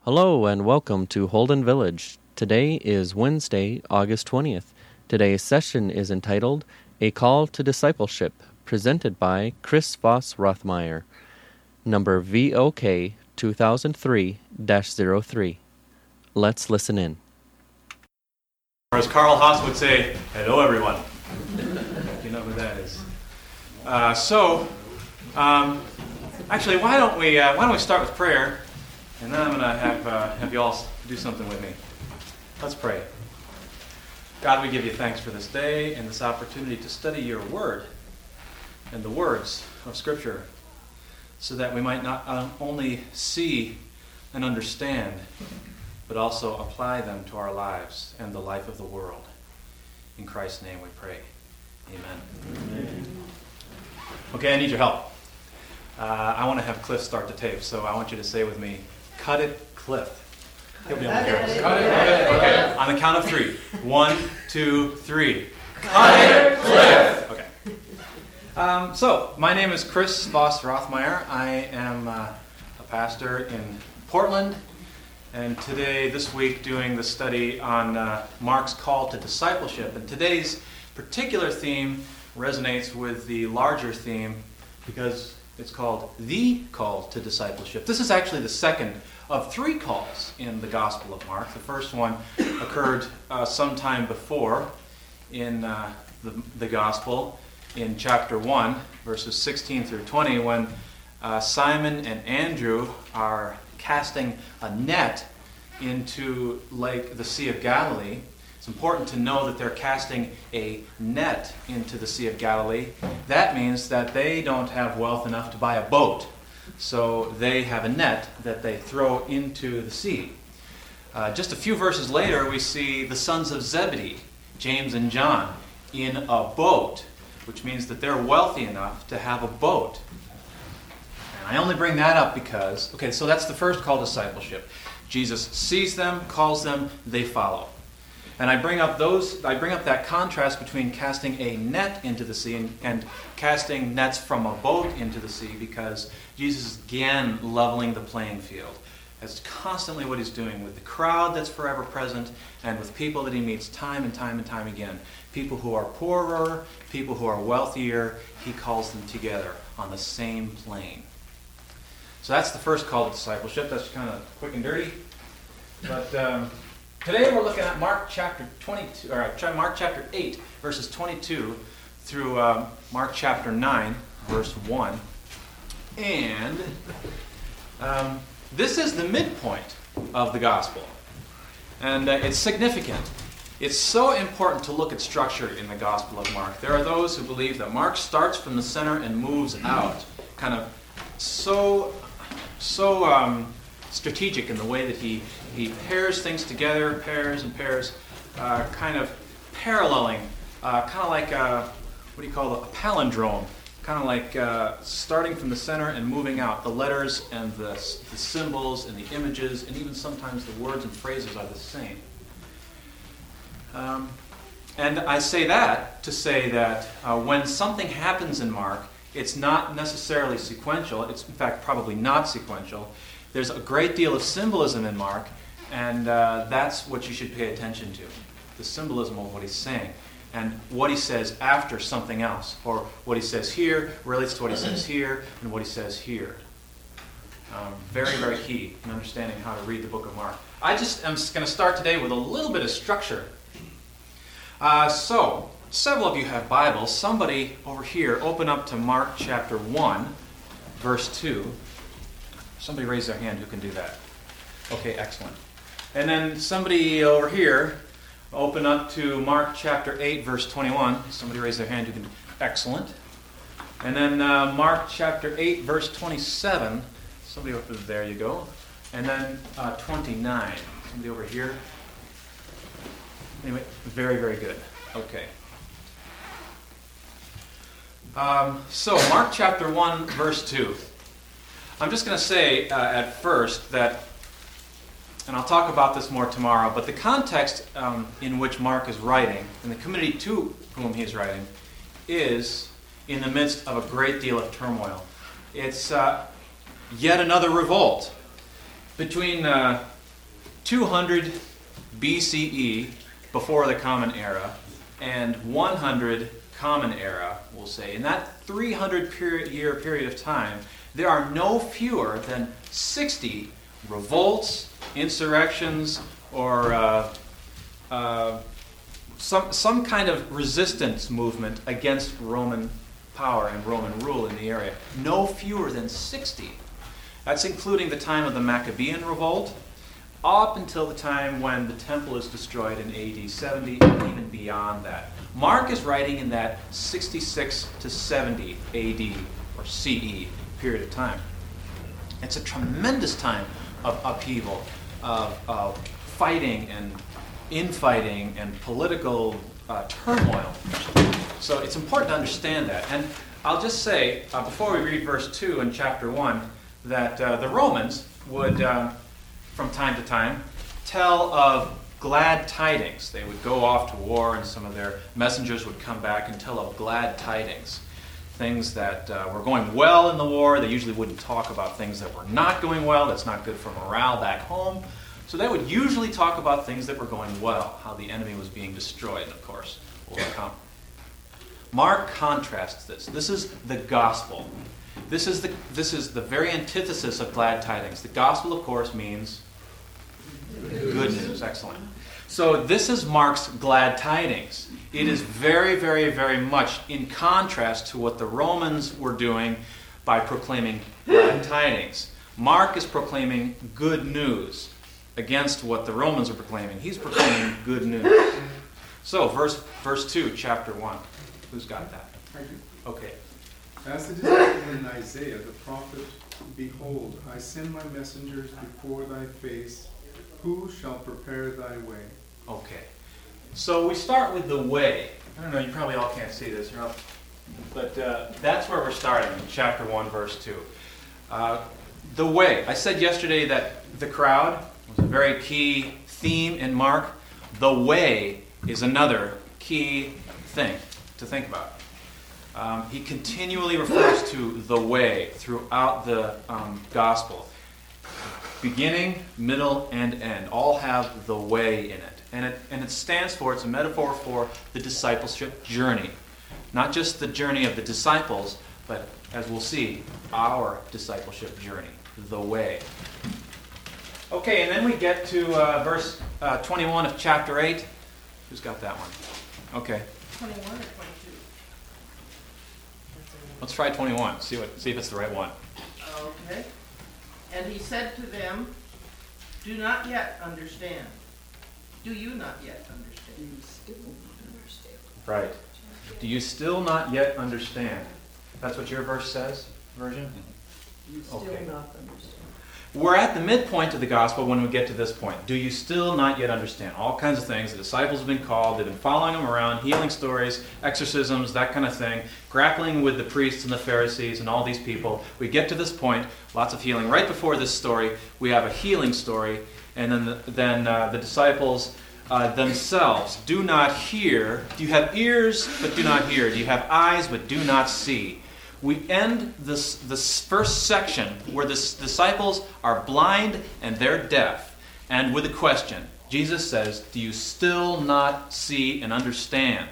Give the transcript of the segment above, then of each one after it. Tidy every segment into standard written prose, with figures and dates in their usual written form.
Hello and welcome to Holden Village. Today is Wednesday, August 20th. Today's session is entitled A Call to Discipleship, presented by Chris Voss Rothmeyer, number VOK 2003-03. Let's listen in. Or as Carl Haas would say, hello everyone. You know who that is. Actually, why don't we start with prayer? And then I'm going to have you all do something with me. Let's pray. God, we give you thanks for this day and this opportunity to study your word and the words of Scripture so that we might not only see and understand, but also apply them to our lives and the life of the world. In Christ's name we pray. Amen. Okay, I need your help. I want to have Cliff start the tape, so I want you to say with me, cut it, Cliff. He'll be able to hear us. Cut it, okay. On the count of 3. 1, 2, 3. Cut it, Cliff. Okay. So, my name is Chris Voss Rothmeyer. I am a pastor in Portland, and this week, doing the study on Mark's call to discipleship. And today's particular theme resonates with the larger theme because it's called the call to discipleship. This is actually the second of 3 calls in the Gospel of Mark. The first one occurred sometime before in the Gospel in chapter 1, verses 16 through 20, when Simon and Andrew are casting a net into the Sea of Galilee. It's important to know that they're casting a net into the Sea of Galilee. That means that they don't have wealth enough to buy a boat. So they have a net that they throw into the sea. Just a few verses later, we see the sons of Zebedee, James and John, in a boat, which means that they're wealthy enough to have a boat. And I only bring that up because, so that's the first call to discipleship. Jesus sees them, calls them, they follow. And I bring up that contrast between casting a net into the sea and casting nets from a boat into the sea because Jesus is again leveling the playing field. That's constantly what he's doing with the crowd that's forever present and with people that he meets time and time and time again. People who are poorer, people who are wealthier, he calls them together on the same plane. So that's the first call to discipleship. That's kind of quick and dirty. But today we're looking at Mark chapter 8, verses 22 through Mark chapter 9, verse 1. And this is the midpoint of the gospel. And it's significant. It's so important to look at structure in the Gospel of Mark. There are those who believe that Mark starts from the center and moves out, kind of so strategic in the way that he pairs things together, pairs and pairs, kind of paralleling, kind of like a palindrome, kind of like starting from the center and moving out. The letters and the symbols and the images and even sometimes the words and phrases are the same. And I say that to say that when something happens in Mark, it's not necessarily sequential. It's in fact probably not sequential. There's a great deal of symbolism in Mark, and that's what you should pay attention to. The symbolism of what he's saying. And what he says after something else. Or what he says here relates to what he says here, and what he says here. Very, very key in understanding how to read the book of Mark. I'm just going to start today with a little bit of structure. So, several of you have Bibles. Somebody over here, open up to Mark chapter 1, verse 2. Somebody raise their hand who can do that. Okay, excellent. And then somebody over here, open up to Mark chapter 8, verse 21. Somebody raise their hand who can do excellent. And then Mark chapter 8, verse 27. Somebody over there you go. And then 29. Somebody over here. Anyway, very, very good. Okay. So, Mark chapter 1, verse 2. I'm just going to say at first that, and I'll talk about this more tomorrow, but the context in which Mark is writing, and the community to whom he's writing, is in the midst of a great deal of turmoil. It's yet another revolt. between 200 BCE, before the Common Era, and 100 Common Era, we'll say, in that 300-year period of time, there are no fewer than 60 revolts, insurrections, or some kind of resistance movement against Roman power and Roman rule in the area. No fewer than 60. That's including the time of the Maccabean revolt, up until the time when the temple is destroyed in AD 70, and even beyond that. Mark is writing in that 66 to 70 AD or CE period of time. It's a tremendous time of upheaval, of fighting and infighting and political turmoil. So it's important to understand that. And I'll just say, before we read verse 2 in chapter 1, that the Romans would, from time to time, tell of glad tidings. They would go off to war, and some of their messengers would come back and tell of glad tidings. Things that were going well in the war. They usually wouldn't talk about things that were not going well. That's not good for morale back home. So they would usually talk about things that were going well, how the enemy was being destroyed, and of course, overcome. Mark contrasts this. This is the gospel. This is the very antithesis of glad tidings. The gospel, of course, means good news. Excellent. So this is Mark's glad tidings. It is very, very, very much in contrast to what the Romans were doing by proclaiming glad tidings. Mark is proclaiming good news against what the Romans are proclaiming. He's proclaiming good news. So, verse 2, chapter 1. Who's got that? I do. Okay. As it is written in Isaiah the prophet, behold, I send my messengers before thy face, who shall prepare thy way? Okay. So we start with the way. I don't know, you probably all can't see this, but that's where we're starting in chapter 1, verse 2. The way. I said yesterday that the crowd was a very key theme in Mark. The way is another key thing to think about. He continually refers to the way throughout the gospel. Beginning, middle, and end all have the way in it. And it stands for, it's a metaphor for the discipleship journey. Not just the journey of the disciples, but as we'll see, our discipleship journey. The way. Okay, and then we get to verse 21 of chapter 8. Who's got that one? Okay. 21 or 22? Let's try 21. See if it's the right one. Okay. And he said to them, do not yet understand. Do you not yet understand? Do you still not understand? Right. Do you still not yet understand? That's what your verse says, version? Do you still not understand? We're at the midpoint of the gospel when we get to this point. Do you still not yet understand? All kinds of things. The disciples have been called. They've been following them around, healing stories, exorcisms, that kind of thing, grappling with the priests and the Pharisees and all these people. We get to this point, lots of healing. Right before this story, we have a healing story, and then the disciples themselves do not hear. Do you have ears but do not hear? Do you have eyes but do not see? We end this first section where the disciples are blind and they're deaf, and with a question. Jesus says, do you still not see and understand?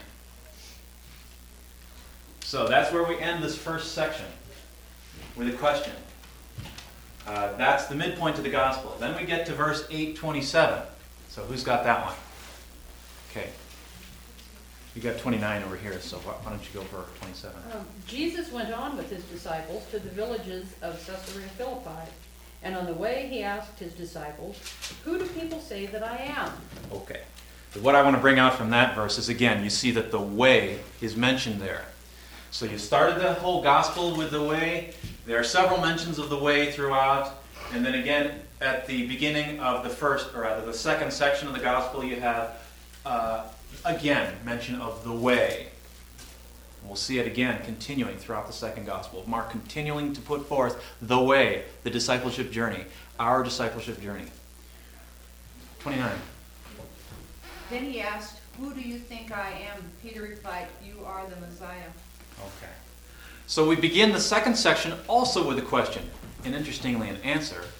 So that's where we end this first section, with a question. That's the midpoint of the gospel. Then we get to verse 8:27. So who's got that one? Okay. You got 29 over here, so why don't you go for 27? Jesus went on with his disciples to the villages of Caesarea Philippi, and on the way he asked his disciples, who do people say that I am? Okay. So what I want to bring out from that verse is, again, you see that the way is mentioned there. So you started the whole gospel with the way. There are several mentions of the way throughout. And then again, at the beginning of the second section of the gospel, you have again, mention of the way. We'll see it again continuing throughout the second gospel. Mark continuing to put forth the way, the discipleship journey, our discipleship journey. 29. Then he asked, who do you think I am? Peter replied, you are the Messiah. Okay. So we begin the second section also with a question, and interestingly an answer.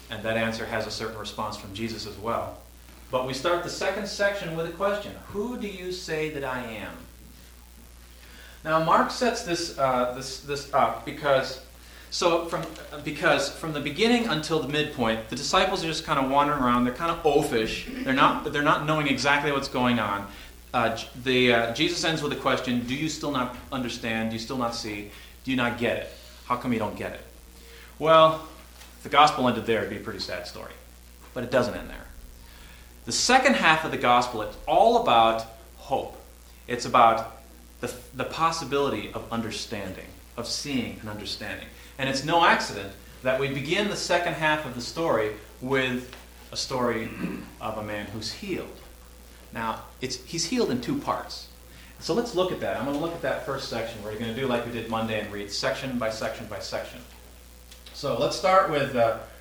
And that answer has a certain response from Jesus as well. But we start the second section with a question. Who do you say that I am? Now, Mark sets this up because from the beginning until the midpoint, the disciples are just kind of wandering around. They're kind of oafish. They're not knowing exactly what's going on. Jesus ends with a question: do you still not understand? Do you still not see? Do you not get it? How come you don't get it? Well, if the gospel ended there, it'd be a pretty sad story. But it doesn't end there. The second half of the gospel, it's all about hope. It's about the possibility of understanding, of seeing and understanding. And it's no accident that we begin the second half of the story with a story of a man who's healed. Now, he's healed in two parts. So let's look at that. I'm going to look at that first section. We're going to do like we did Monday and read section by section by section. So let's start with,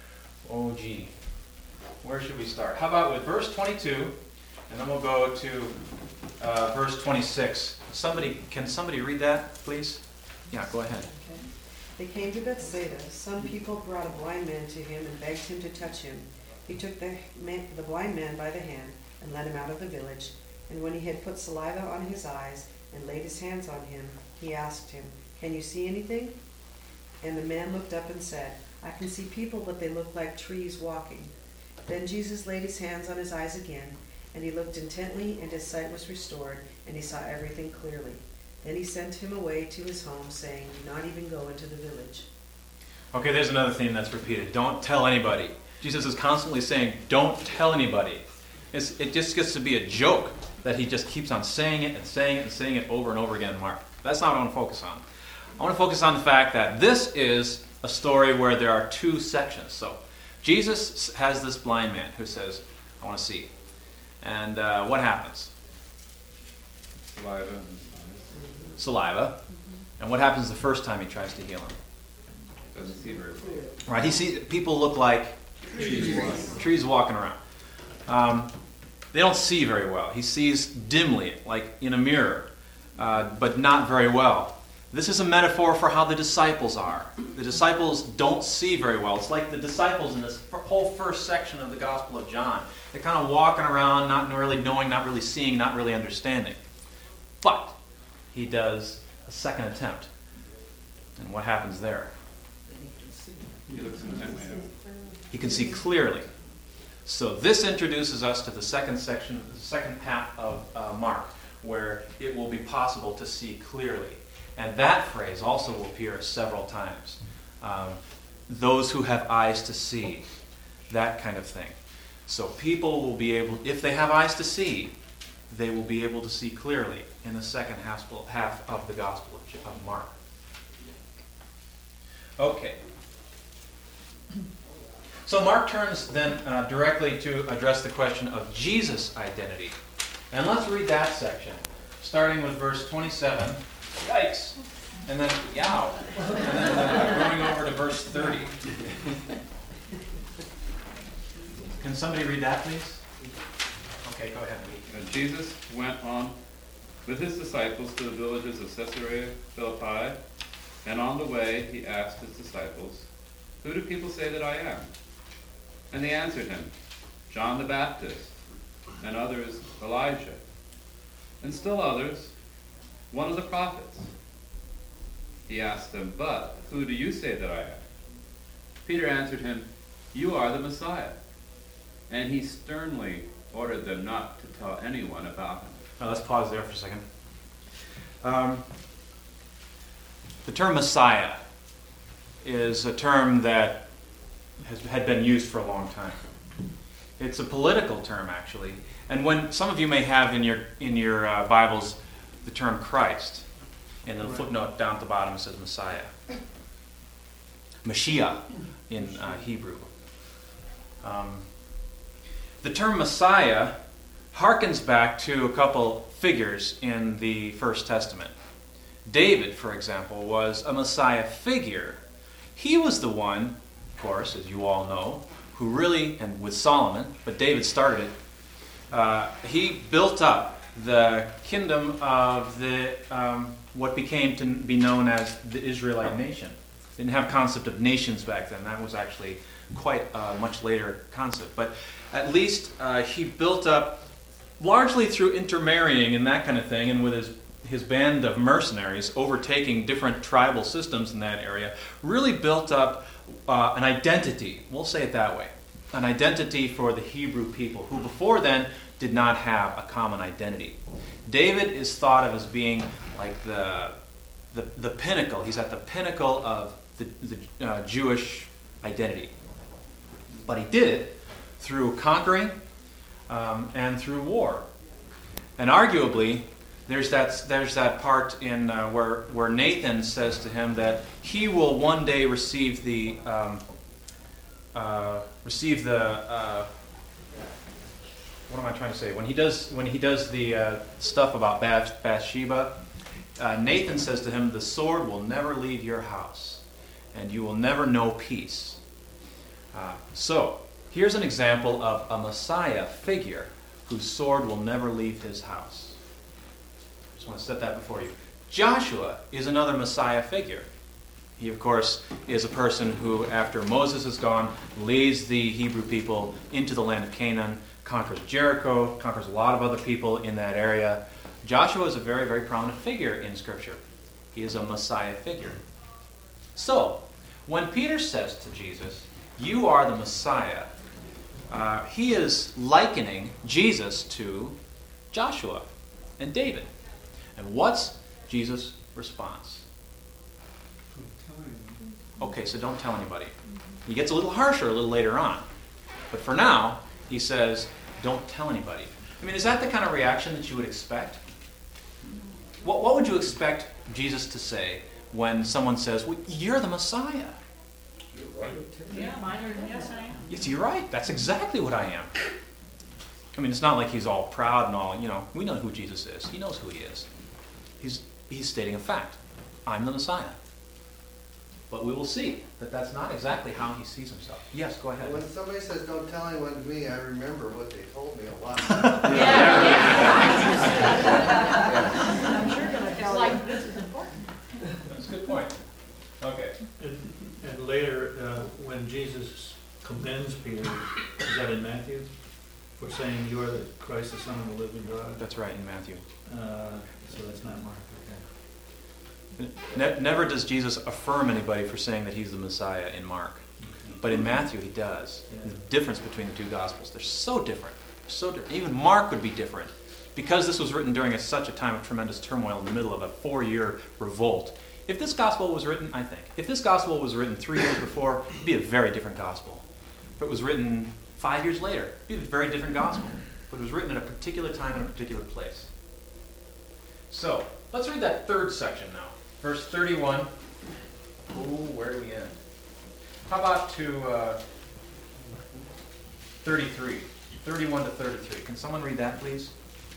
where should we start? How about with verse 22, and then we'll go to verse 26. Can somebody read that, please? Yeah, go ahead. Okay. They came to Bethsaida. Some people brought a blind man to him and begged him to touch him. He took the blind man by the hand and led him out of the village. And when he had put saliva on his eyes and laid his hands on him, he asked him, "Can you see anything?" And the man looked up and said, "I can see people, but they look like trees walking." Then Jesus laid his hands on his eyes again, and he looked intently, and his sight was restored, and he saw everything clearly. Then he sent him away to his home, saying, "Do not even go into the village." Okay, there's another theme that's repeated. Don't tell anybody. Jesus is constantly saying, don't tell anybody. It just gets to be a joke that he just keeps on saying it and saying it and saying it over and over again in Mark. That's not what I want to focus on. I want to focus on the fact that this is a story where there are two sections. So Jesus has this blind man who says, "I want to see." And what happens? Saliva. And what happens the first time he tries to heal him? Doesn't see very well. Right, he sees people look like trees walking around. They don't see very well. He sees dimly, like in a mirror, but not very well. This is a metaphor for how the disciples are. The disciples don't see very well. It's like the disciples in this whole first section of the Gospel of John. They're kind of walking around, not really knowing, not really seeing, not really understanding. But he does a second attempt. And what happens there? He looks intently at it. He can see clearly. So this introduces us to the second section, the second half of Mark, where it will be possible to see clearly. And that phrase also will appear several times. Those who have eyes to see, that kind of thing. So people will be able, if they have eyes to see, they will be able to see clearly in the second half of the Gospel of Mark. Okay. So Mark turns then directly to address the question of Jesus' identity. And let's read that section, starting with verse 27. Yikes! And then, yow! And then going over to verse 30. Can somebody read that, please? Okay, go ahead. And Jesus went on with his disciples to the villages of Caesarea Philippi, and on the way he asked his disciples, "Who do people say that I am?" And they answered him, "John the Baptist, and others Elijah, and still others, one of the prophets." He asked them, "But who do you say that I am?" Peter answered him, "You are the Messiah." And he sternly ordered them not to tell anyone about him. Now let's pause there for a second. The term Messiah is a term that had been used for a long time. It's a political term, actually. And when some of you may have in your Bibles the term Christ, and the footnote down at the bottom says Messiah. Mashiach in Hebrew. The term Messiah harkens back to a couple figures in the First Testament. David, for example, was a Messiah figure. He was the one, of course, as you all know, who really, and with Solomon, but David started it, he built up the kingdom of the what became to be known as the Israelite nation. They didn't have concept of nations back then. That was actually quite a much later concept. But at least he built up, largely through intermarrying and that kind of thing, and with his band of mercenaries overtaking different tribal systems in that area, really built up an identity, we'll say it that way, an identity for the Hebrew people, who before then did not have a common identity. David is thought of as being like the pinnacle. He's at the pinnacle of the Jewish identity. But he did it through conquering and through war. And arguably, there's that part in where Nathan says to him that he will one day receive the what am I trying to say? When he does the stuff about Bathsheba, Nathan says to him, "The sword will never leave your house, and you will never know peace." So here's an example of a Messiah figure whose sword will never leave his house. Just want to set that before you. Joshua is another Messiah figure. He, of course, is a person who, after Moses is gone, leads the Hebrew people into the land of Canaan, conquers Jericho, conquers a lot of other people in that area. Joshua is a very, very prominent figure in Scripture. He is a Messiah figure. So, when Peter says to Jesus, "You are the Messiah," he is likening Jesus to Joshua and David. And what's Jesus' response? Okay, so don't tell anybody. He gets a little harsher a little later on. But for now, he says, don't tell anybody. I mean, is that the kind of reaction that you would expect? What would you expect Jesus to say when someone says, well, you're the Messiah? Yeah, yes, I am. Yes, you're right. That's exactly what I am. I mean, it's not like he's all proud and all, we know who Jesus is. He knows who he is. He's stating a fact. I'm the Messiah. But we will see that that's not exactly how he sees himself. Yes, go ahead. When somebody says, don't tell anyone to me, I remember what they told me a lot. I'm sure going to tell like this is important. That's a good point. Okay. And later, when Jesus commends Peter, is that in Matthew? For saying, you are the Christ, the Son of the living God? That's right, in Matthew. So that's not Mark. Never does Jesus affirm anybody for saying that he's the Messiah in Mark. But in Matthew, he does. The difference between the two Gospels, they're so different. So different. Even Mark would be different. Because this was written during such a time of tremendous turmoil in the middle of a 4-year revolt. If this Gospel was written, if this Gospel was written 3 years before, it'd be a very different Gospel. If it was written 5 years later, it'd be a very different Gospel. But it was written at a particular time in a particular place. So, let's read that third section now. Verse 31. Where do we end? How about to 33? 31 to 33. Can someone read that, please?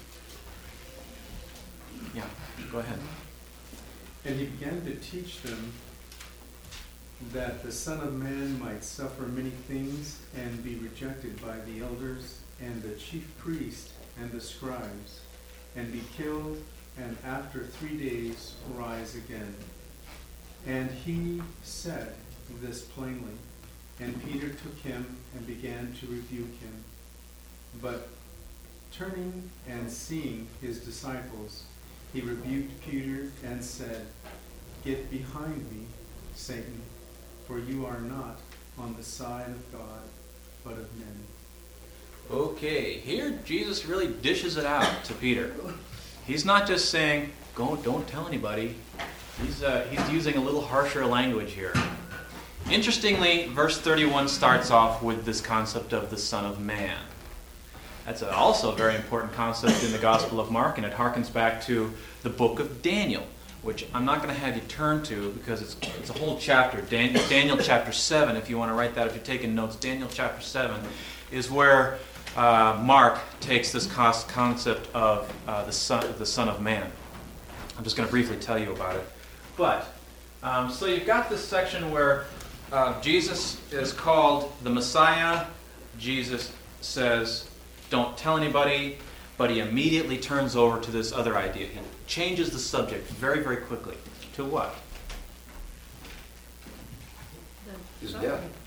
Yeah, go ahead. And he began to teach them that the Son of Man might suffer many things and be rejected by the elders and the chief priests and the scribes, and be killed, and after 3 days rise again. And he said this plainly, and Peter took him and began to rebuke him. But turning and seeing his disciples, he rebuked Peter and said, "Get behind me, Satan, for you are not on the side of God, but of men." Okay, here Jesus really dishes it out to Peter. He's not just saying, don't tell anybody. He's using a little harsher language here. Interestingly, verse 31 starts off with this concept of the Son of Man. That's also a very important concept in the Gospel of Mark, and it harkens back to the book of Daniel, which I'm not going to have you turn to because it's a whole chapter. Daniel chapter 7, if you want to write that, if you're taking notes, Daniel chapter 7 is where Mark takes this concept of the Son of Man. I'm just going to briefly tell you about it. But, so you've got this section where Jesus is called the Messiah. Jesus says, don't tell anybody, but he immediately turns over to this other idea. He changes the subject very, very quickly. To what? His death.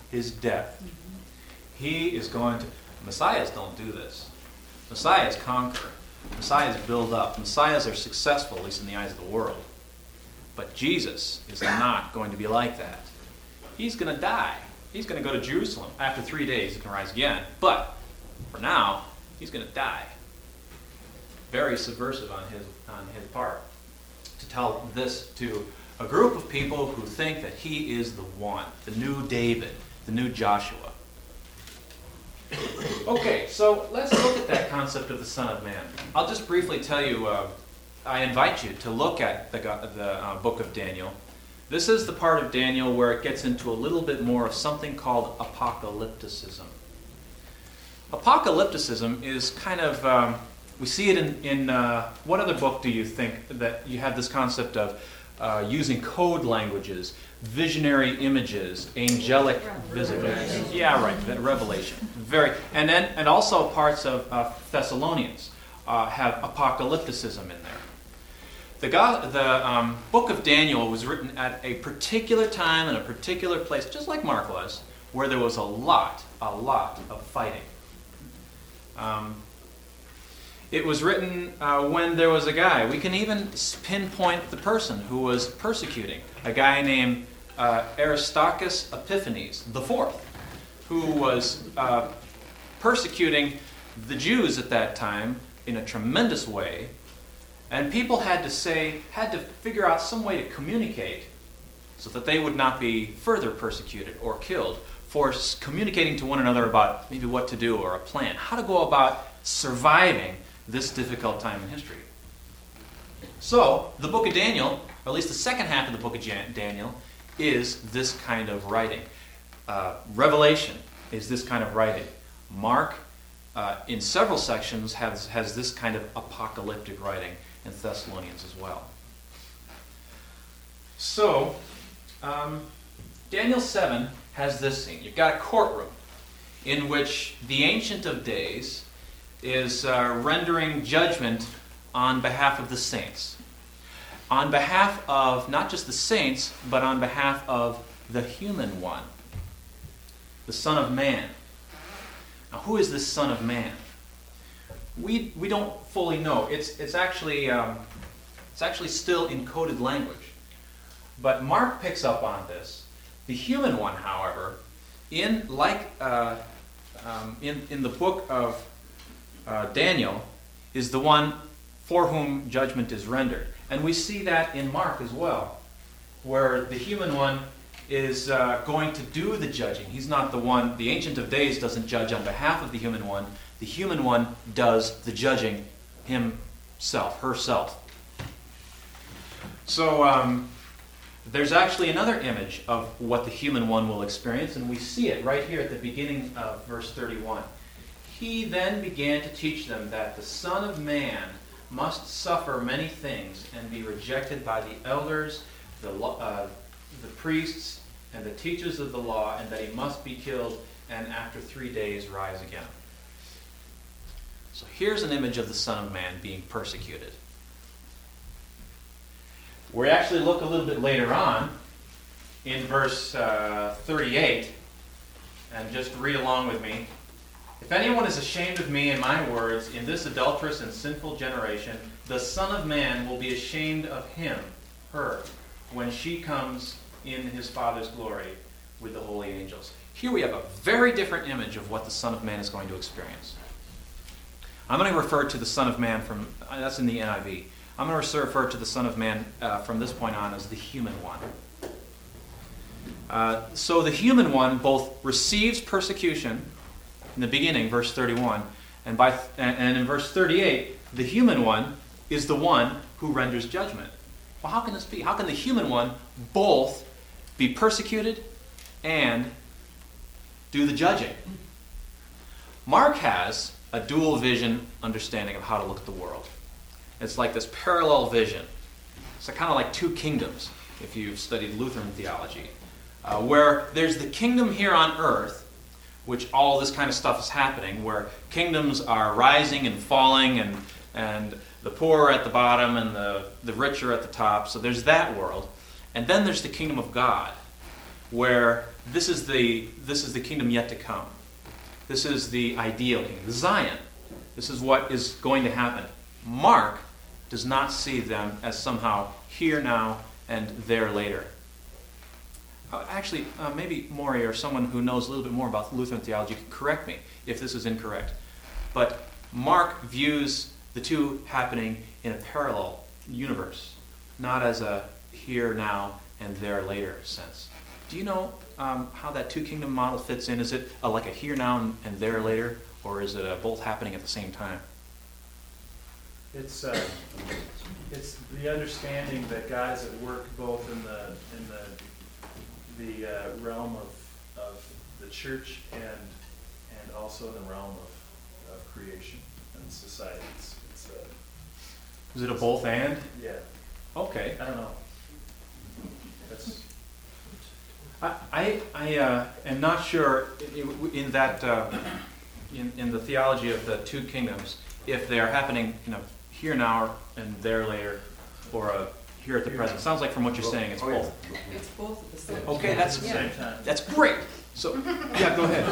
his death. He is going to... Messiahs don't do this. Messiahs conquer. Messiahs build up. Messiahs are successful, at least in the eyes of the world. But Jesus is not going to be like that. He's going to die. He's going to go to Jerusalem. After 3 days, he can rise again. But for now, he's going to die. Very subversive on his part to tell this to a group of people who think that he is the one, the new David, the new Joshua. Okay, so let's look at that concept of the Son of Man. I'll just briefly tell you, I invite you to look at the book of Daniel. This is the part of Daniel where it gets into a little bit more of something called apocalypticism. Apocalypticism is kind of, we see it in what other book do you think that you have this concept of using code languages, visionary images, angelic visitations? Yeah, right, that Revelation. And also parts of Thessalonians have apocalypticism in there. The book of Daniel was written at a particular time and a particular place, just like Mark was, where there was a lot of fighting. It was written when there was a guy. We can even pinpoint the person who was persecuting, a guy named Aristarchus Epiphanes IV, who was persecuting the Jews at that time in a tremendous way. And people had to figure out some way to communicate so that they would not be further persecuted or killed for communicating to one another about maybe what to do or a plan, how to go about surviving this difficult time in history. So, the book of Daniel, or at least the second half of the book of Daniel, is this kind of writing. Revelation is this kind of writing. Mark, in several sections, has this kind of apocalyptic writing, and Thessalonians as well. So, Daniel 7 has this scene. You've got a courtroom in which the Ancient of Days is rendering judgment on behalf of the saints. On behalf of not just the saints, but on behalf of the human one, the Son of Man. Now, who is this Son of Man? We don't fully know. It's actually still in coded language, but Mark picks up on this. The human one, however, in the book of Daniel, is the one for whom judgment is rendered, and we see that in Mark as well, where the human one is going to do the judging. He's not the one. The Ancient of Days doesn't judge on behalf of the human one. The human one does the judging himself, herself. So there's actually another image of what the human one will experience, and we see it right here at the beginning of verse 31. He then began to teach them that the Son of Man must suffer many things and be rejected by the elders, the priests, and the teachers of the law, and that he must be killed and after 3 days rise again. So here's an image of the Son of Man being persecuted. We actually look a little bit later on in verse 38, and just read along with me. If anyone is ashamed of me and my words in this adulterous and sinful generation, the Son of Man will be ashamed of him, her, when she comes in his Father's glory with the holy angels. Here we have a very different image of what the Son of Man is going to experience. I'm going to refer to the Son of Man that's in the NIV. I'm going to refer to the Son of Man from this point on as the human one. So the human one both receives persecution in the beginning, verse 31, and in verse 38, the human one is the one who renders judgment. Well, how can this be? How can the human one both be persecuted and do the judging? Mark has a dual vision understanding of how to look at the world. It's like this parallel vision. It's kind of like two kingdoms, if you've studied Lutheran theology, where there's the kingdom here on earth, which all this kind of stuff is happening, where kingdoms are rising and falling, and the poor are at the bottom and the rich are at the top. So there's that world. And then there's the kingdom of God, where this is the kingdom yet to come. This is the ideal kingdom, Zion. This is what is going to happen. Mark does not see them as somehow here now and there later. Actually, maybe Maury or someone who knows a little bit more about Lutheran theology can correct me if this is incorrect. But Mark views the two happening in a parallel universe, not as a here now and there later sense. Do you know how that two-kingdom model fits in? Is it like a here now and there later, or is it both happening at the same time? It's the understanding that God is at work both in the realm of the church and also in the realm of creation and society. Is it a both and? Yeah. Okay. I don't know. That's. I am not sure in that in the theology of the two kingdoms if they are happening here now and there later, or here at the present. Sounds like from what you're saying it's both. It's both at the same time. Okay, that's Same time. that's great. So yeah, go ahead.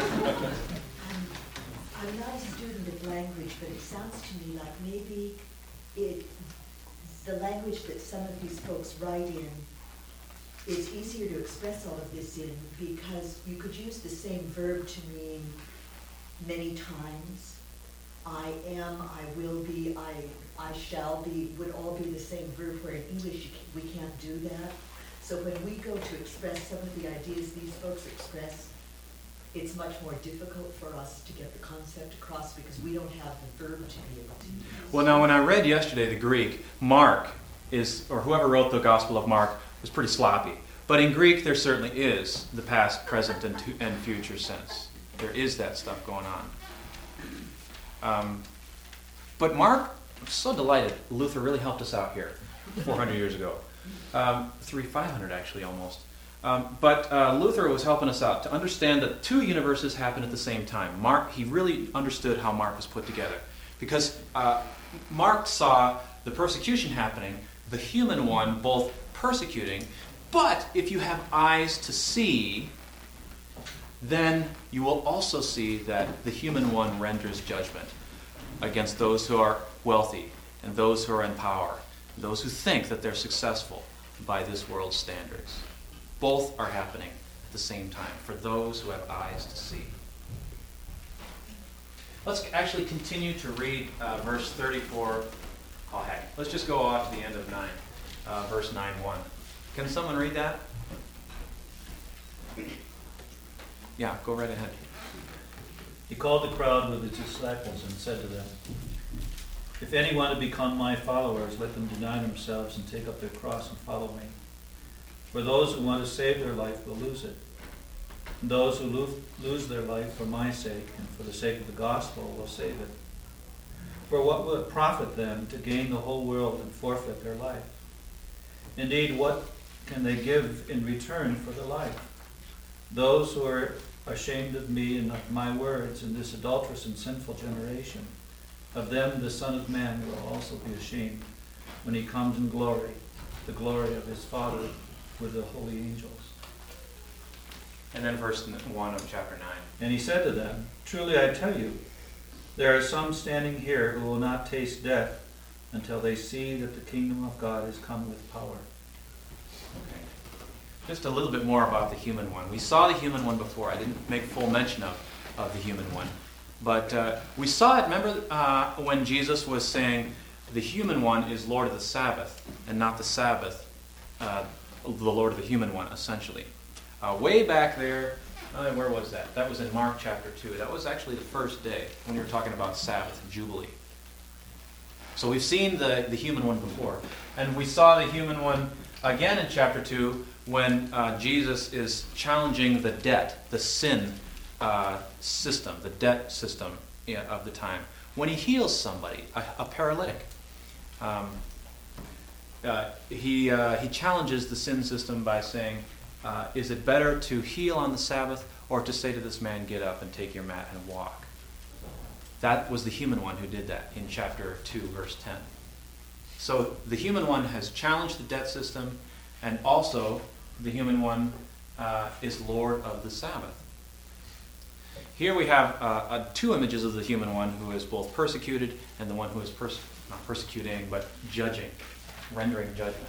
I'm not a student of language, but it sounds to me like maybe the language that some of these folks write in is easier to express all of this in, because you could use the same verb to mean many times. I am, I will be, I shall be, would all be the same verb, where in English we can't do that. So when we go to express some of the ideas these folks express, it's much more difficult for us to get the concept across because we don't have the verb to be able to use. Well, now when I read yesterday the Greek, Mark or whoever wrote the Gospel of Mark was pretty sloppy. But in Greek there certainly is the past, present, and future sense. There is that stuff going on. But Mark, I'm so delighted Luther really helped us out here 400 years ago. 500 actually almost. But Luther was helping us out to understand that two universes happen at the same time. Mark, he really understood how Mark was put together. Because Mark saw the persecution happening, the human one both persecuting, but if you have eyes to see, then you will also see that the human one renders judgment against those who are wealthy and those who are in power, those who think that they're successful by this world's standards. Both are happening at the same time for those who have eyes to see. Let's actually continue to read verse 34. Oh, heck. Let's just go off to the end of 9, verse 9:1. Can someone read that? Yeah, go right ahead. He called the crowd with his disciples and said to them, "If any want to become my followers, let them deny themselves and take up their cross and follow me. For those who want to save their life will lose it. And those who lose their life for my sake and for the sake of the gospel will save it. For what will it profit them to gain the whole world and forfeit their life? Indeed, what can they give in return for their life? Those who are ashamed of me and of my words in this adulterous and sinful generation, of them the Son of Man will also be ashamed when he comes in glory, the glory of his Father with the holy angels." And then verse 1 of chapter 9. And he said to them, "Truly I tell you, there are some standing here who will not taste death until they see that the kingdom of God has come with power." Okay. Just a little bit more about the human one. We saw the human one before. I didn't make full mention of the human one. But we saw it, remember, when Jesus was saying the human one is Lord of the Sabbath, and not the Sabbath, the Lord of the human one, essentially. Way back there, where was that? That was in Mark chapter 2. That was actually the first day when we were talking about Sabbath and Jubilee. So we've seen the human one before. And we saw the human one again in chapter 2 when Jesus is challenging the debt, the sin system, the debt system of the time. When he heals somebody, a paralytic, he challenges the sin system by saying, is it better to heal on the Sabbath or to say to this man, get up and take your mat and walk? That was the human one who did that in chapter 2, verse 10. So the human one has challenged the debt system, and also the human one is Lord of the Sabbath. Here we have two images of the human one who is both persecuted and the one who is not persecuting but judging, rendering judgment.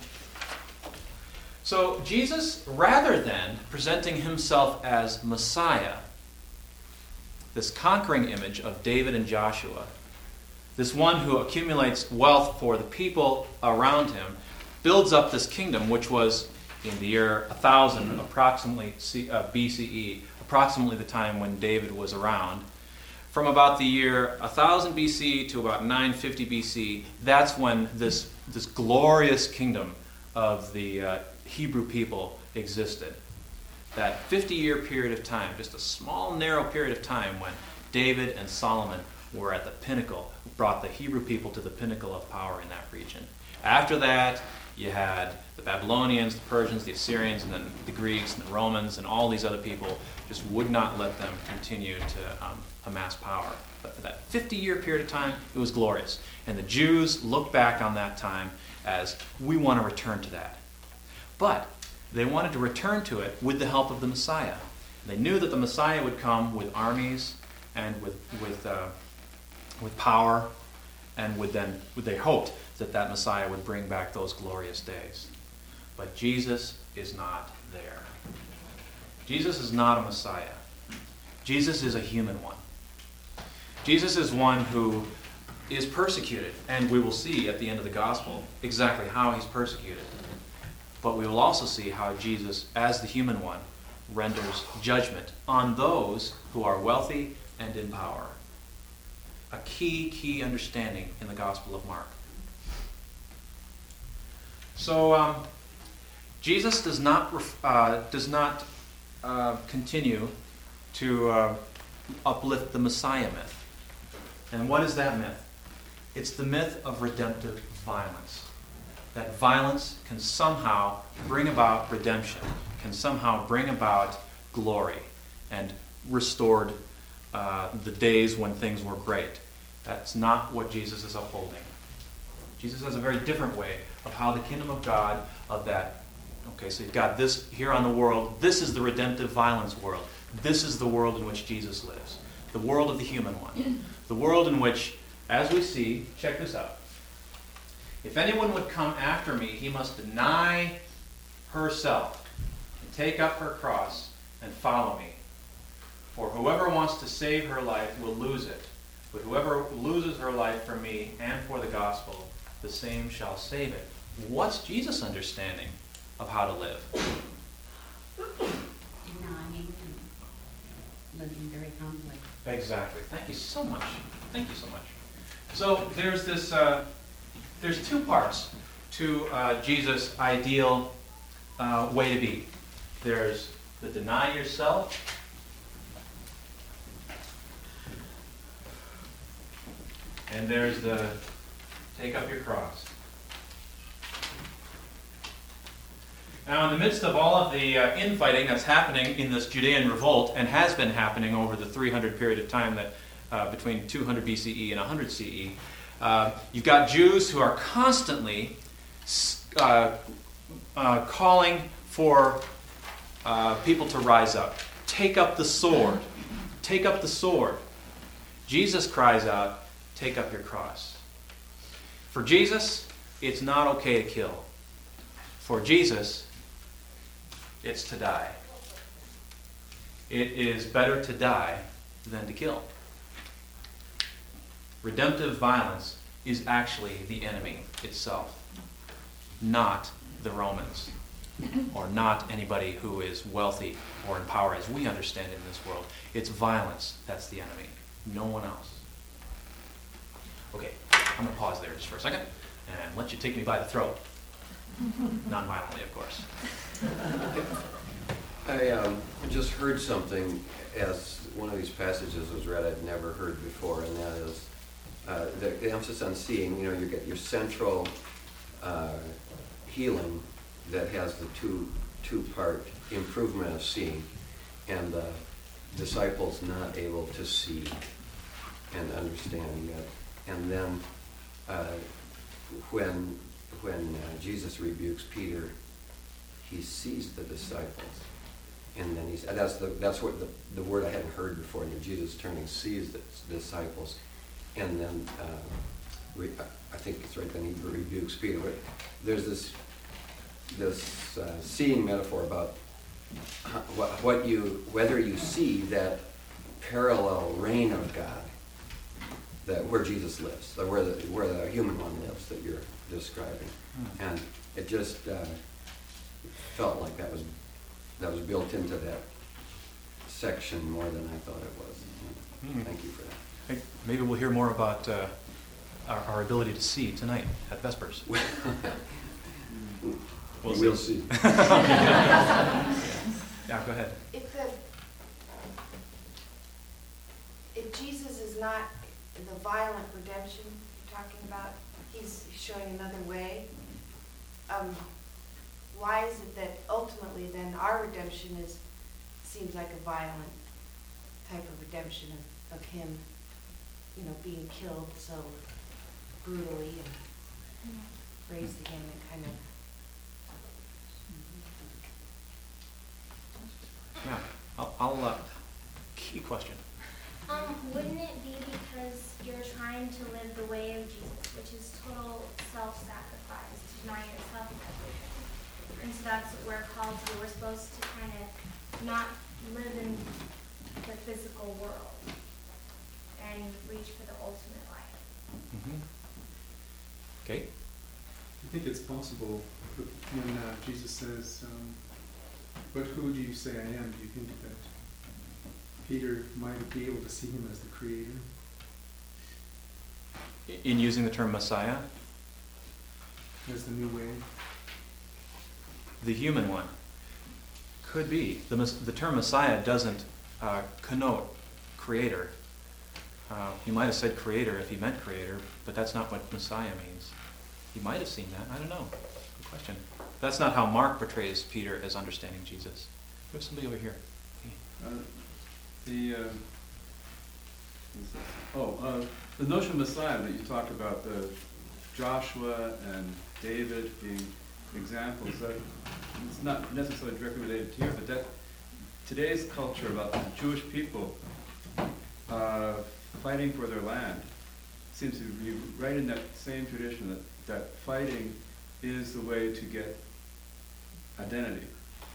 So Jesus, rather than presenting himself as Messiah, this conquering image of David and Joshua, this one who accumulates wealth for the people around him, builds up this kingdom, which was in the year 1000, approximately BCE, approximately the time when David was around. From about the year 1000 BC to about 950 BC, that's when this glorious kingdom of the Hebrew people existed. That 50-year period of time, just a small, narrow period of time when David and Solomon were at the pinnacle, brought the Hebrew people to the pinnacle of power in that region. After that, you had the Babylonians, the Persians, the Assyrians, and then the Greeks and the Romans, and all these other people just would not let them continue to amass power. But for that 50-year period of time, it was glorious. And the Jews looked back on that time as, we want to return to that. But they wanted to return to it with the help of the Messiah. They knew that the Messiah would come with armies and with power, and they hoped that Messiah would bring back those glorious days. But Jesus is not there. Jesus is not a Messiah. Jesus is a human one. Jesus is one who is persecuted, and we will see at the end of the gospel exactly how he's persecuted. But we will also see how Jesus, as the human one, renders judgment on those who are wealthy and in power. A key understanding in the Gospel of Mark. So Jesus does not continue to uplift the Messiah myth. And what is that myth? It's the myth of redemptive violence. That violence can somehow bring about redemption, can somehow bring about glory, and restored the days when things were great. That's not what Jesus is upholding. Jesus has a very different way of how the kingdom of God, so you've got this here on the world. This is the redemptive violence world. This is the world in which Jesus lives. The world of the human one. The world in which, as we see, check this out. If anyone would come after me, he must deny herself and take up her cross and follow me. For whoever wants to save her life will lose it. But whoever loses her life for me and for the gospel, the same shall save it. What's Jesus' understanding of how to live? Denying and living very humbly. Exactly. Thank you so much. Thank you so much. So there's this. There's two parts to Jesus' ideal way to be. There's the deny yourself, and there's the take up your cross. Now, in the midst of all of the infighting that's happening in this Judean revolt, and has been happening over the 300 period of time that between 200 BCE and 100 CE, you've got Jews who are constantly calling for people to rise up. Take up the sword. Take up the sword. Jesus cries out, take up your cross. For Jesus, it's not okay to kill. For Jesus, it's to die. It is better to die than to kill. Redemptive violence is actually the enemy itself, not the Romans, or not anybody who is wealthy or in power as we understand it in this world. It's violence that's the enemy, no one else. Okay, I'm going to pause there just for a second and let you take me by the throat. Non-violently, of course. I just heard something as one of these passages was read I'd never heard before, and that is the emphasis on seeing. You know, you get your central healing that has the two-part improvement of seeing, and the disciples not able to see and understand yet. And then when Jesus rebukes Peter, he sees the disciples And then that's what the word I hadn't heard before. And then Jesus turning sees the disciples, and then I think it's right then he rebukes Peter. There's this seeing metaphor about whether you see that parallel reign of God, that where Jesus lives, or where the human one lives that you're describing, and it just felt like that was built into that section more than I thought it was. Thank you for that. Maybe we'll hear more about our ability to see tonight at Vespers. We'll see. Yeah, go ahead. If Jesus is not the violent redemption you're talking about, he's showing another way. Why is it that ultimately then our redemption seems like a violent type of redemption of him, being killed so brutally and raised again and kind of. Yeah, I'll key question. Wouldn't it be because you're trying to live the way of Jesus, which is total self-sacrifice, to deny yourself and everything? And so that's what we're called to. We're supposed to kind of not live in the physical world and reach for the ultimate life. Okay. I think it's possible when Jesus says, but who do you say I am? Do you think that Peter might be able to see him as the creator? In using the term Messiah? As the new way? The human one. Could be. The term Messiah doesn't connote creator. He might have said creator if he meant creator, but that's not what Messiah means. He might have seen that. I don't know. Good question. That's not how Mark portrays Peter as understanding Jesus. We have somebody over here. The notion of Messiah that you talked about, the Joshua and David being examples, it's not necessarily directly related to here, but that today's culture about the Jewish people fighting for their land seems to be right in that same tradition, that fighting is the way to get identity.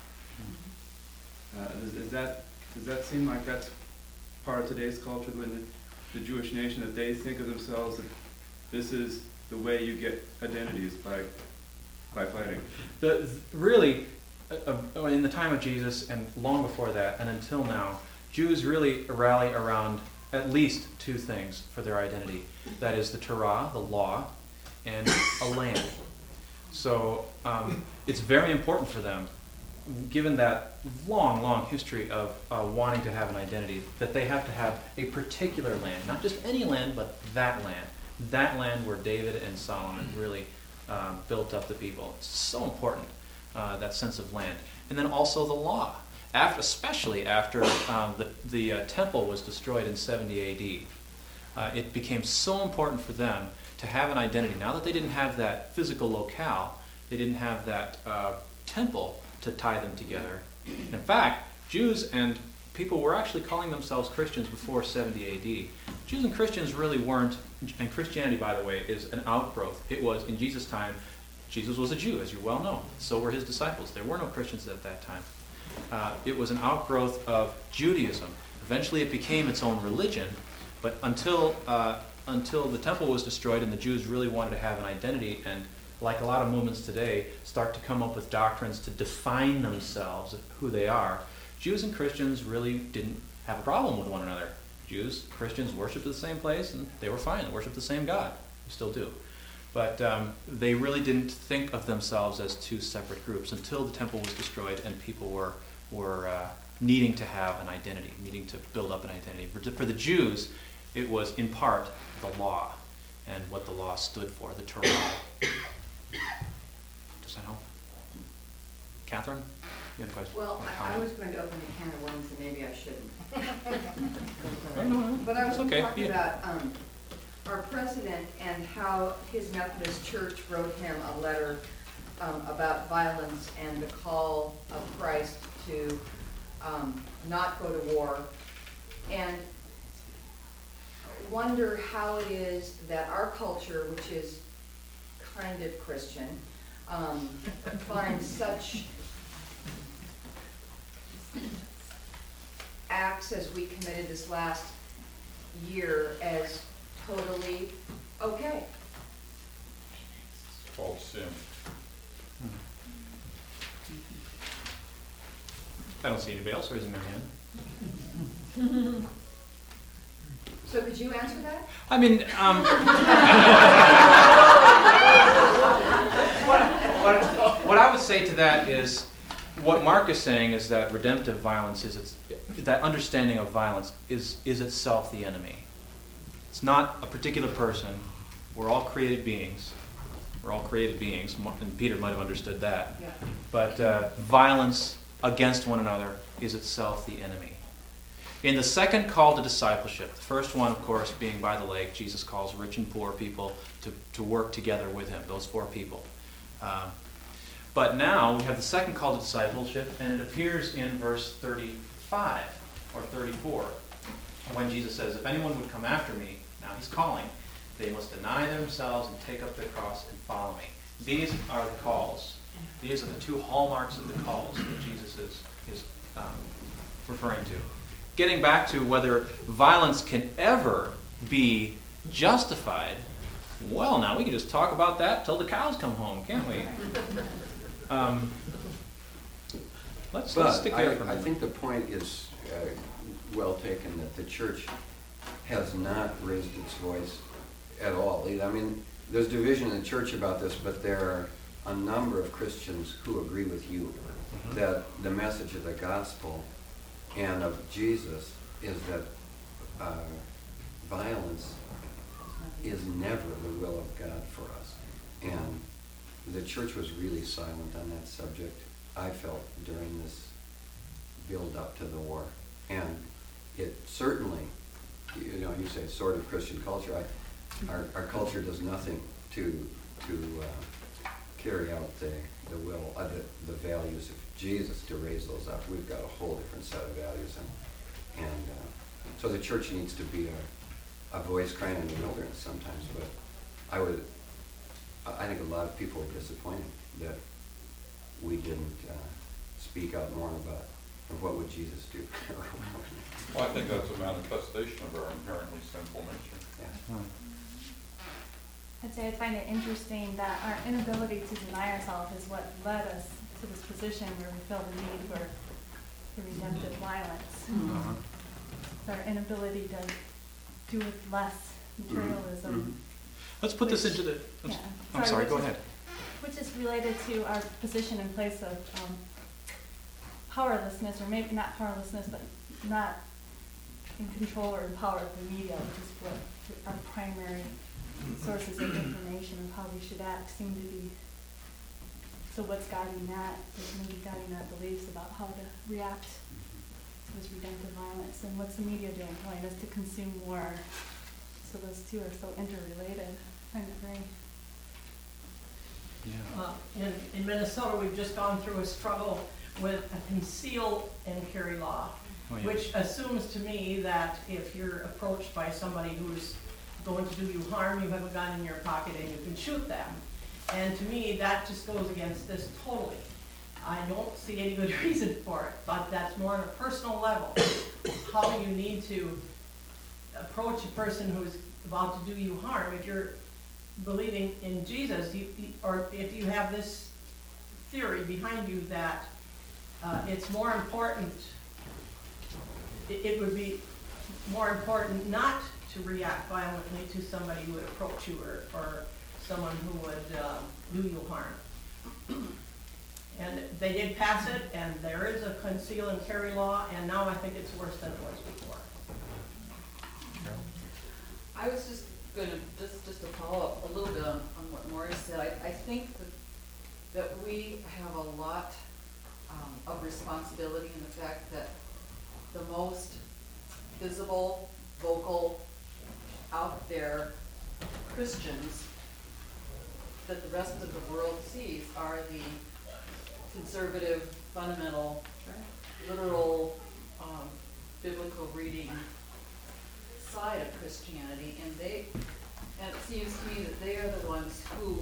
Does that seem like that's part of today's culture within the Jewish nation, that they think of themselves that this is the way you get identities by fighting? Really, in the time of Jesus and long before that and until now, Jews really rally around at least two things for their identity. That is the Torah, the law, and a land. So it's very important for them, given that long, long history of wanting to have an identity, that they have to have a particular land, not just any land, but that land where David and Solomon really built up the people. It's so important, that sense of land. And then also the law, especially after the temple was destroyed in 70 AD. It became so important for them to have an identity. Now that they didn't have that physical locale, they didn't have that temple to tie them together. In fact, Jews and people were actually calling themselves Christians before 70 AD. Jews and Christians really weren't, and Christianity, by the way, is an outgrowth. It was, in Jesus' time, Jesus was a Jew, as you well know. So were his disciples. There were no Christians at that time. It was an outgrowth of Judaism. Eventually it became its own religion, but until the temple was destroyed and the Jews really wanted to have an identity, and like a lot of movements today, start to come up with doctrines to define themselves, who they are, Jews and Christians really didn't have a problem with one another. Jews, Christians worshipped at the same place, and they were fine. They worshipped the same God. They still do. But they really didn't think of themselves as two separate groups until the temple was destroyed and people were needing to have an identity, needing to build up an identity. For the Jews, it was in part the law and what the law stood for, the Torah. Does that help? Catherine? You have a question? Well, I was going to open a can of worms and maybe I shouldn't. No. But I was going to talk Yeah. about our president and how his Methodist Church wrote him a letter about violence and the call of Christ to not go to war, and wonder how it is that our culture, which is kind of Christian, finds such acts as we committed this last year as totally okay. It's called sin. I don't see anybody else raising their hand. So could you answer that? I mean, what I would say to that is, what Mark is saying is that redemptive violence that understanding of violence is itself the enemy. It's not a particular person. We're all created beings. We're all created beings, and Peter might have understood that. Yeah. But violence against one another is itself the enemy. In the second call to discipleship, the first one, of course, being by the lake, Jesus calls rich and poor people to work together with him, those 4 people. But now we have the second call to discipleship, and it appears in verse 35 or 34, when Jesus says, if anyone would come after me, now he's calling, they must deny themselves and take up their cross and follow me. These are the calls. These are the 2 hallmarks of the calls that Jesus is referring to. Getting back to whether violence can ever be justified, well, now we can just talk about that till the cows come home, can't we? Let's stick there for a minute. I think the point is well taken, that the church has not raised its voice at all. I mean, there's division in the church about this, but there are a number of Christians who agree with you that the message of the gospel and of Jesus is that violence is never the will of God for us. And the church was really silent on that subject, I felt, during this build-up to the war. And it certainly, you say sort of Christian culture. Our culture does nothing to carry out the will, the values of Jesus, to raise those up. We've got a whole different set of values, and so the church needs to be a voice crying in the wilderness sometimes. But I think a lot of people are disappointed that we didn't speak out more about what would Jesus do. Well, I think that's a manifestation of our inherently sinful nature. Yeah. I'd say I find it interesting that our inability to deny ourselves is what led us to this position where we feel the need for the redemptive violence. Our inability to do with less materialism. Let's put this into the... I'm sorry, go ahead. Which is related to our position in place of powerlessness, or maybe not powerlessness, but not in control or in power of the media, which is what our primary sources of information of how we should act seem to be. So what's guiding that is maybe guiding our beliefs about how to react to this redemptive violence, and what's the media doing, telling us to consume more. So those two are so interrelated. I agree. In Minnesota, we've just gone through a struggle with a conceal and carry law, which assumes to me that if you're approached by somebody who's going to do you harm, you have a gun in your pocket and you can shoot them. And to me, that just goes against this totally. I don't see any good reason for it, but that's more on a personal level. How you need to approach a person who's about to do you harm. If you're believing in Jesus, or if you have this theory behind you that it's more important, it would be more important not to react violently to somebody who would approach you, or someone who would do you harm. And they did pass it, and there is a conceal and carry law, and now I think it's worse than it was before. I was just going to, just to follow up a little bit on what Maury said, I think that we have a lot of responsibility in the fact that the most visible, vocal, out there Christians that the rest of the world sees are the conservative, fundamental literal biblical reading side of Christianity, and it seems to me that they are the ones who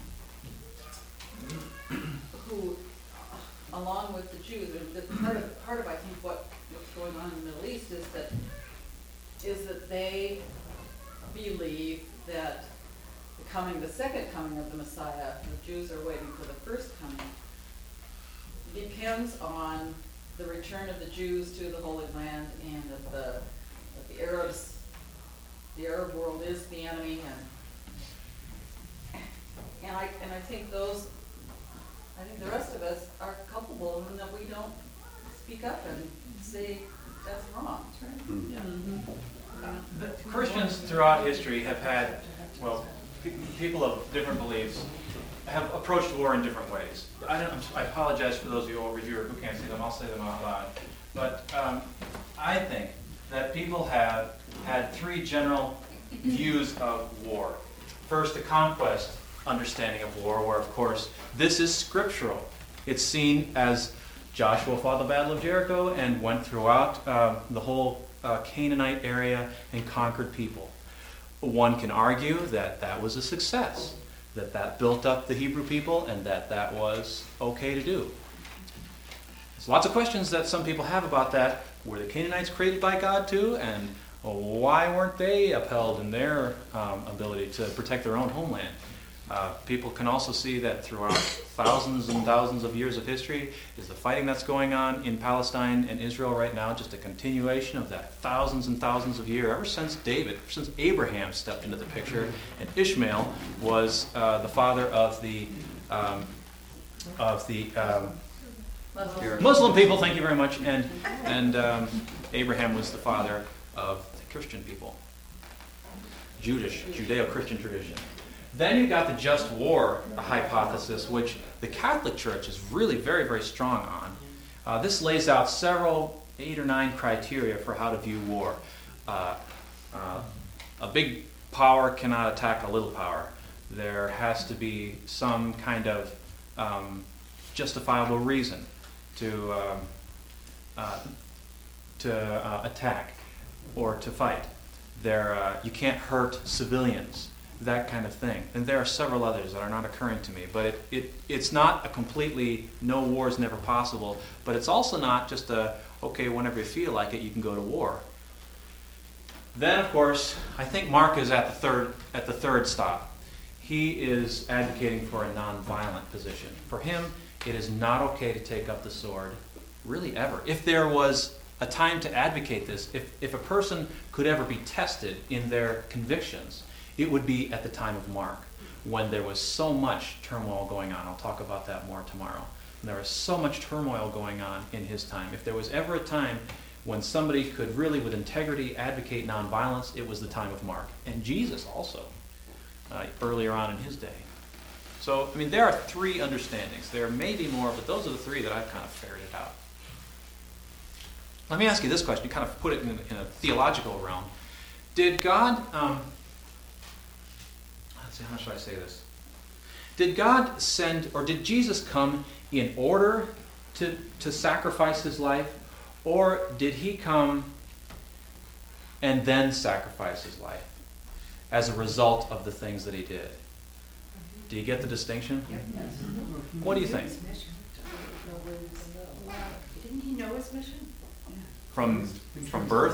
along with the Jews, the part of I think what's going on in the Middle East is that they believe that the second coming of the Messiah, the Jews are waiting for the first coming, depends on the return of the Jews to the Holy Land, and that the Arabs, the Arab world is the enemy, and I think the rest of us are culpable in that we don't speak up and say that's wrong. Right? The Christians throughout history have had, people of different beliefs have approached war in different ways. I apologize for those of you over here who can't see them. I'll say them out loud. But I think that people have had three general views of war. First, the conquest understanding of war, where, of course, this is scriptural. It's seen as Joshua fought the Battle of Jericho and went throughout the whole Canaanite area and conquered people. One can argue that that was a success, that built up the Hebrew people, and that was okay to do. There's lots of questions that some people have about that. Were the Canaanites created by God too? And why weren't they upheld in their ability to protect their own homeland? People can also see that throughout thousands and thousands of years of history is the fighting that's going on in Palestine and Israel right now just a continuation of that thousands and thousands of years, ever since Abraham stepped into the picture, and Ishmael was the father of the Muslim people. Thank you very much, and Abraham was the father of the Christian people, Judeo-Christian tradition. Then you got the just war hypothesis, which the Catholic Church is really very, very strong on. This lays out several, 8 or 9 criteria for how to view war. A big power cannot attack a little power. There has to be some kind of justifiable reason to attack or to fight. You can't hurt civilians. That kind of thing. And there are several others that are not occurring to me. But it's not a completely no war is never possible, but it's also not just whenever you feel like it, you can go to war. Then, of course, I think Mark is at the third stop. He is advocating for a nonviolent position. For him, it is not okay to take up the sword, really ever. If there was a time to advocate this, if a person could ever be tested in their convictions, it would be at the time of Mark, when there was so much turmoil going on. I'll talk about that more tomorrow. And there was so much turmoil going on in his time. If there was ever a time when somebody could really, with integrity, advocate nonviolence, it was the time of Mark. And Jesus also, earlier on in his day. So, there are 3 understandings. There may be more, but those are the 3 that I've kind of ferreted out. Let me ask you this question. You kind of put it in a theological realm. Did God... how should I say this? Did God send, or did Jesus come in order to sacrifice his life, or did he come and then sacrifice his life as a result of the things that he did? Do you get the distinction? Yes. What do you think? Didn't he know his mission? From birth?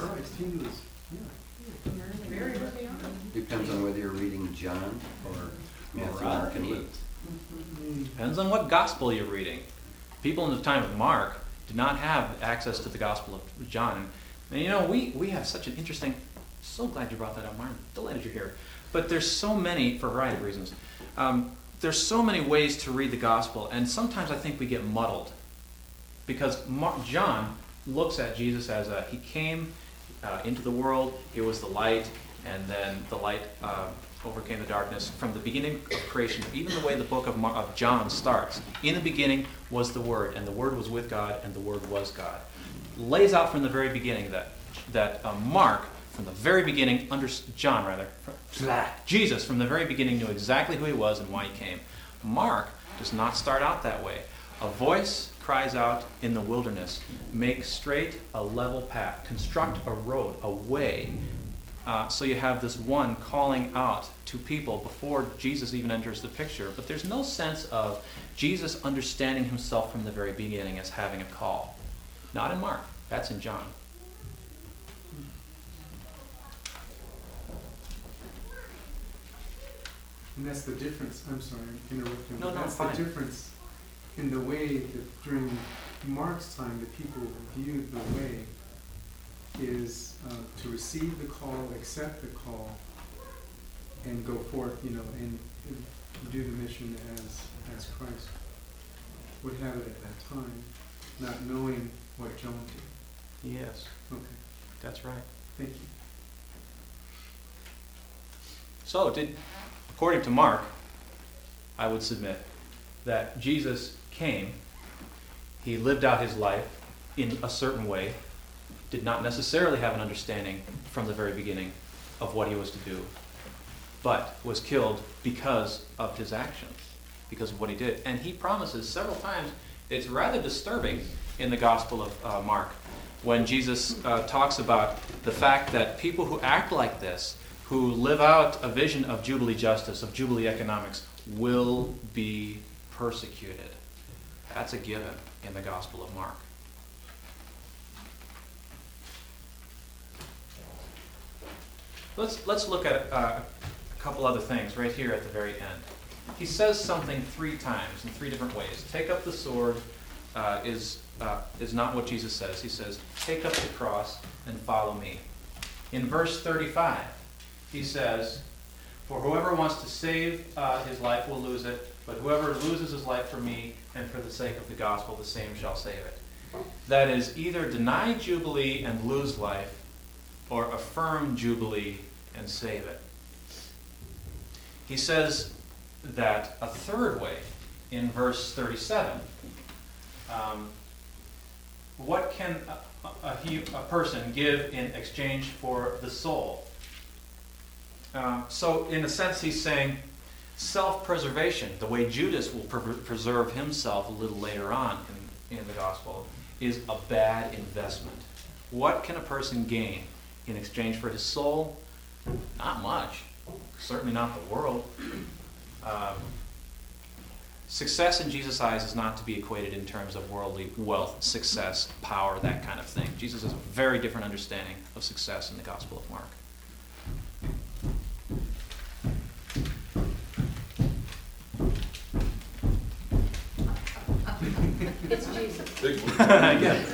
Very early on. Depends on whether you're reading John or Matthew, Mark, and Luke. Depends on what gospel you're reading. People in the time of Mark did not have access to the gospel of John. And we have such an interesting... So glad you brought that up, Martin. Delighted you're here. But there's so many, for a variety of reasons, there's so many ways to read the gospel, and sometimes I think we get muddled. Because John looks at Jesus as he came into the world, he was the light, and then the light overcame the darkness from the beginning of creation. Even the way the book of John starts, in the beginning was the Word, and the Word was with God, and the Word was God. Lays out from the very beginning that Mark, from the very beginning, Jesus from the very beginning knew exactly who he was and why he came. Mark does not start out that way. A voice cries out in the wilderness, make straight a level path, construct a road, a way. So you have this one calling out to people before Jesus even enters the picture. But there's no sense of Jesus understanding himself from the very beginning as having a call. Not in Mark. That's in John. And that's the difference. I'm sorry, I'm interrupting. No, that's fine. the difference in the way that during Mark's time, the people viewed the way is to receive the call, accept the call, and go forth, and do the mission as Christ would have it at that time, not knowing what John did. Yes. Okay. That's right. Thank you. So, according to Mark, I would submit that Jesus came, he lived out his life in a certain way, did not necessarily have an understanding from the very beginning of what he was to do, but was killed because of his actions, because of what he did. And he promises several times, it's rather disturbing in the Gospel of Mark, when Jesus talks about the fact that people who act like this, who live out a vision of Jubilee justice, of Jubilee economics, will be persecuted. That's a given in the Gospel of Mark. Let's look at a couple other things right here at the very end. He says something 3 times in 3 different ways. Take up the sword is not what Jesus says. He says, take up the cross and follow me. In verse 35, he says, for whoever wants to save his life will lose it, but whoever loses his life for me and for the sake of the gospel, the same shall save it. That is, either deny Jubilee and lose life, or affirm Jubilee and save it. He says that a third way in verse 37. What can a person give in exchange for the soul? So in a sense he's saying self-preservation, the way Judas will preserve himself a little later on in the gospel, is a bad investment. What can a person gain in exchange for his soul? Not much. Certainly not the world. Success in Jesus' eyes is not to be equated in terms of worldly wealth, success, power, that kind of thing. Jesus has a very different understanding of success in the Gospel of Mark. It's Jesus. I guess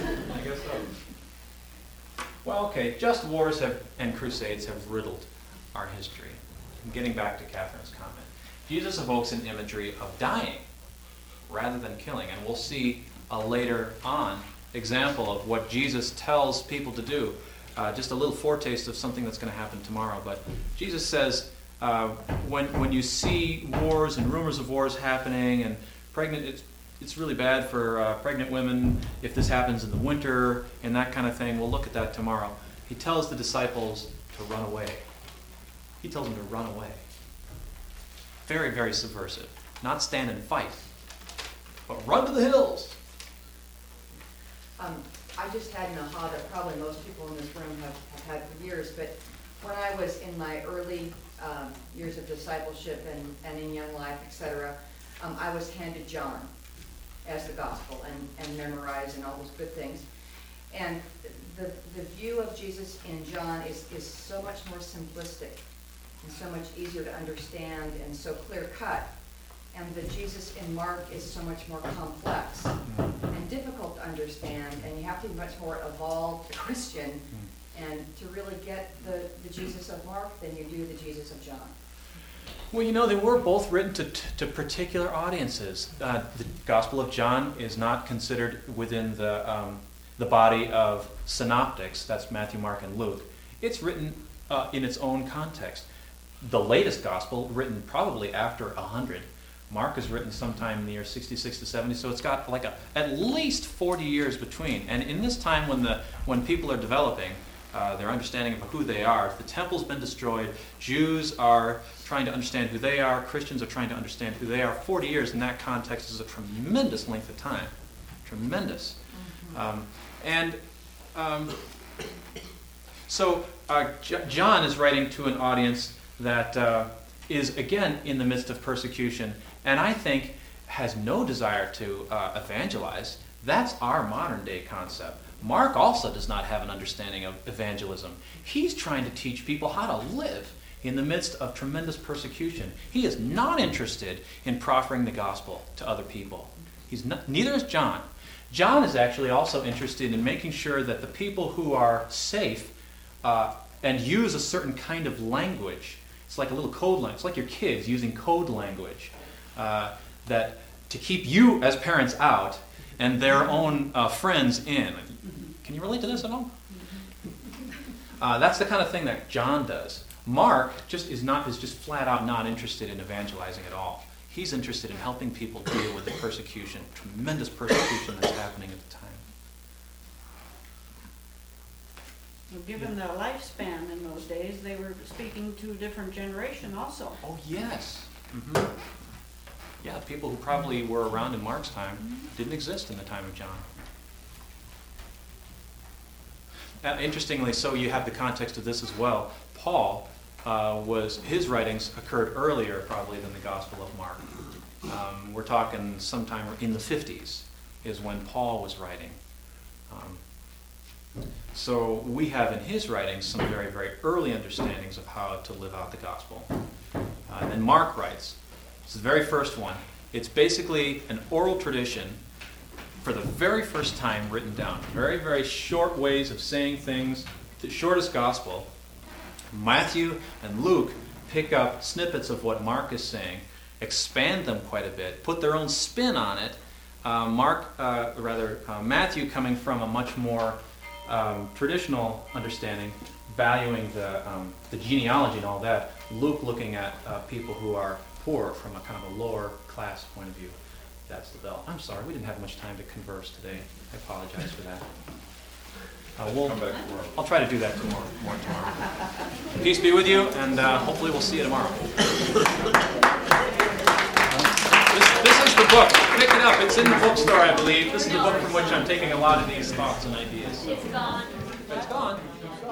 so. Well, okay, just wars and crusades have riddled our history. Getting back to Catherine's comment, Jesus evokes an imagery of dying rather than killing, and we'll see a later on example of what Jesus tells people to do. Just a little foretaste of something that's going to happen tomorrow. But Jesus says, when you see wars and rumors of wars happening, and it's really bad for pregnant women if this happens in the winter and that kind of thing. We'll look at that tomorrow. He tells the disciples to run away. He tells them to run away. Very, very subversive. Not stand and fight, but run to the hills. I just had an aha that probably most people in this room have had for years, but when I was in my early years of discipleship and in young life, etc., I was handed John as the gospel and memorized and all those good things. And the view of Jesus in John is so much more simplistic and so much easier to understand and so clear-cut. And the Jesus in Mark is so much more complex and difficult to understand, and you have to be much more evolved Christian and to really get the Jesus of Mark than you do the Jesus of John. Well, they were both written to particular audiences. The Gospel of John is not considered within the body of synoptics. That's Matthew, Mark, and Luke. It's written in its own context. The latest Gospel, written probably after 100. Mark is written sometime in the year 66 to 70, so it's got like at least 40 years between. And in this time when people are developing their understanding of who they are, the temple's been destroyed, Jews are trying to understand who they are, Christians are trying to understand who they are. 40 years in that context is a tremendous length of time. tremendous. So John is writing to an audience that is, again, in the midst of persecution, and I think has no desire to evangelize. That's our modern day concept. Mark also does not have an understanding of evangelism. He's trying to teach people how to live in the midst of tremendous persecution. He is not interested in proffering the gospel to other people. Neither is John. John is actually also interested in making sure that the people who are safe and use a certain kind of language, it's like a little code language, it's like your kids using code language, that to keep you as parents out and their own friends in. Can you relate to this at all? That's the kind of thing that John does. Mark is just flat out not interested in evangelizing at all. He's interested in helping people deal with the persecution, tremendous persecution that's happening at the time. Given the lifespan in those days, they were speaking to a different generation also. Oh, yes. Mm-hmm. Yeah, people who probably were around in Mark's time didn't exist in the time of John. Interestingly, so you have the context of this as well. Paul, his writings occurred earlier probably than the Gospel of Mark. We're talking sometime in the 50s is when Paul was writing. So we have in his writings some very, very early understandings of how to live out the gospel. And then Mark writes, this is the very first one. It's basically an oral tradition for the very first time written down. Very, very short ways of saying things, the shortest gospel. Matthew and Luke pick up snippets of what Mark is saying, expand them quite a bit, put their own spin on it. Matthew coming from a much more traditional understanding, valuing the genealogy and all that. Luke looking at people who are poor from a kind of a lower class point of view. That's the bell. I'm sorry, we didn't have much time to converse today. I apologize for that. I'll try to do that more tomorrow. Peace be with you, and hopefully we'll see you tomorrow. This is the book. Pick it up. It's in the bookstore, I believe. This is the book from which I'm taking a lot of these thoughts and ideas. So. It's gone. It's gone.